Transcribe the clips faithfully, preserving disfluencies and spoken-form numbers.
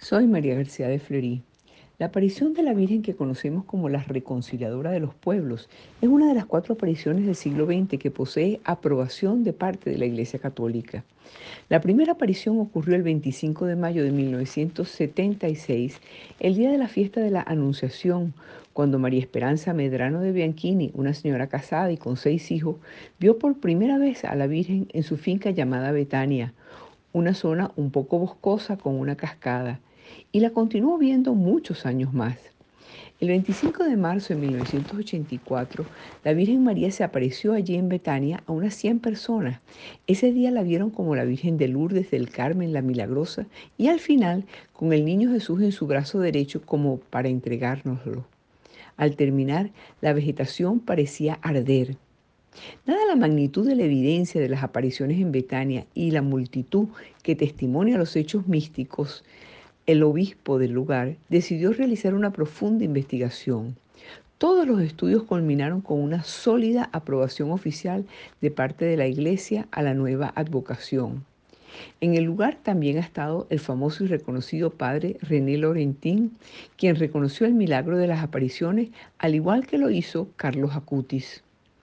Soy María García de Fleury. La aparición de la Virgen que conocemos como la reconciliadora de los pueblos es una de las cuatro apariciones del siglo veinte que posee aprobación de parte de la Iglesia Católica. La primera aparición ocurrió el veinticinco de mayo de mil novecientos setenta y seis, el día de la fiesta de la Anunciación, cuando María Esperanza Medrano de Bianchini, una señora casada y con seis hijos, vio por primera vez a la Virgen en su finca llamada Betania, una zona un poco boscosa con una cascada, y la continuó viendo muchos años más. El veinticinco de marzo de mil novecientos ochenta y cuatro, la Virgen María se apareció allí en Betania a unas cien personas. Ese día la vieron como la Virgen de Lourdes del Carmen, la Milagrosa, y al final con el niño Jesús en su brazo derecho como para entregárnoslo. Al terminar, la vegetación parecía arder. Dada la magnitud de la evidencia de las apariciones en Betania y la multitud que testimonia los hechos místicos, el obispo del lugar decidió realizar una profunda investigación. Todos los estudios culminaron con una sólida aprobación oficial de parte de la Iglesia a la nueva advocación. En el lugar también ha estado el famoso y reconocido padre René Laurentin, quien reconoció el milagro de las apariciones, al igual que lo hizo Carlos Acutis.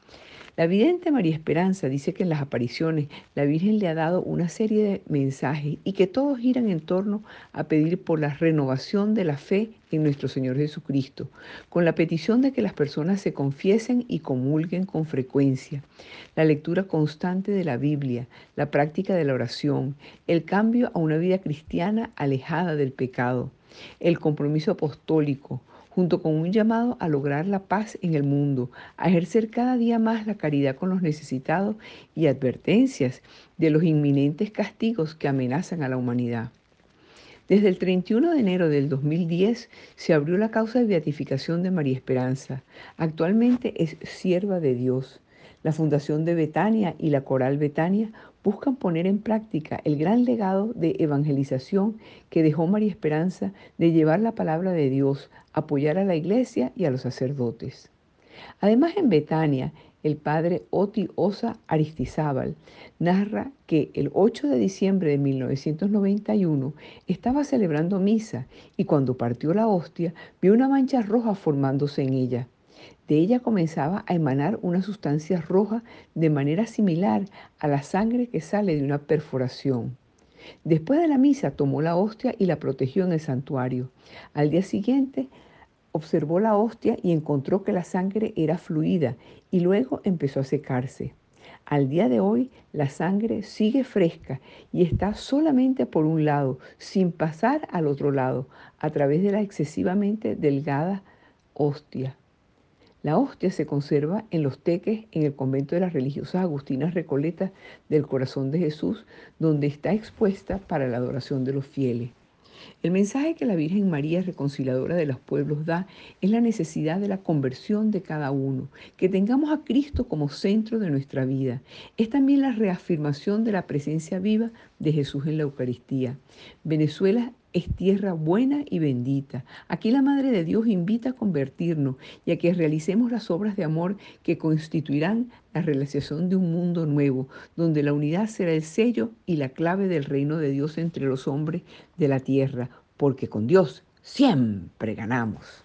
La vidente María Esperanza dice que en las apariciones la Virgen le ha dado una serie de mensajes y que todos giran en torno a pedir por la renovación de la fe en nuestro Señor Jesucristo, con la petición de que las personas se confiesen y comulguen con frecuencia, la lectura constante de la Biblia, la práctica de la oración, el cambio a una vida cristiana alejada del pecado, el compromiso apostólico, junto con un llamado a lograr la paz en el mundo, a ejercer cada día más la caridad con los necesitados y advertencias de los inminentes castigos que amenazan a la humanidad. Desde el treinta y uno de enero del dos mil diez se abrió la causa de beatificación de María Esperanza. Actualmente es sierva de Dios. La Fundación de Betania y la Coral Betania buscan poner en práctica el gran legado de evangelización que dejó María Esperanza de llevar la palabra de Dios, apoyar a la iglesia y a los sacerdotes. Además, en Betania, el padre Oti Osa Aristizábal narra que el ocho de diciembre de mil novecientos noventa y uno estaba celebrando misa y cuando partió la hostia vio una mancha roja formándose en ella. De ella comenzaba a emanar una sustancia roja de manera similar a la sangre que sale de una perforación. Después de la misa tomó la hostia y la protegió en el santuario. Al día siguiente observó la hostia y encontró que la sangre era fluida y luego empezó a secarse. Al día de hoy, la sangre sigue fresca y está solamente por un lado, sin pasar al otro lado, a través de la excesivamente delgada hostia. La hostia se conserva en los teques en el convento de las religiosas agustinas Recoletas del Corazón de Jesús, donde está expuesta para la adoración de los fieles. El mensaje que la Virgen María, reconciliadora de los pueblos, da es la necesidad de la conversión de cada uno, que tengamos a Cristo como centro de nuestra vida. Es también la reafirmación de la presencia viva de Jesús en la Eucaristía. Venezuela es tierra buena y bendita. Aquí la Madre de Dios invita a convertirnos y a que realicemos las obras de amor que constituirán la realización de un mundo nuevo, donde la unidad será el sello y la clave del reino de Dios entre los hombres de la tierra, porque con Dios siempre ganamos.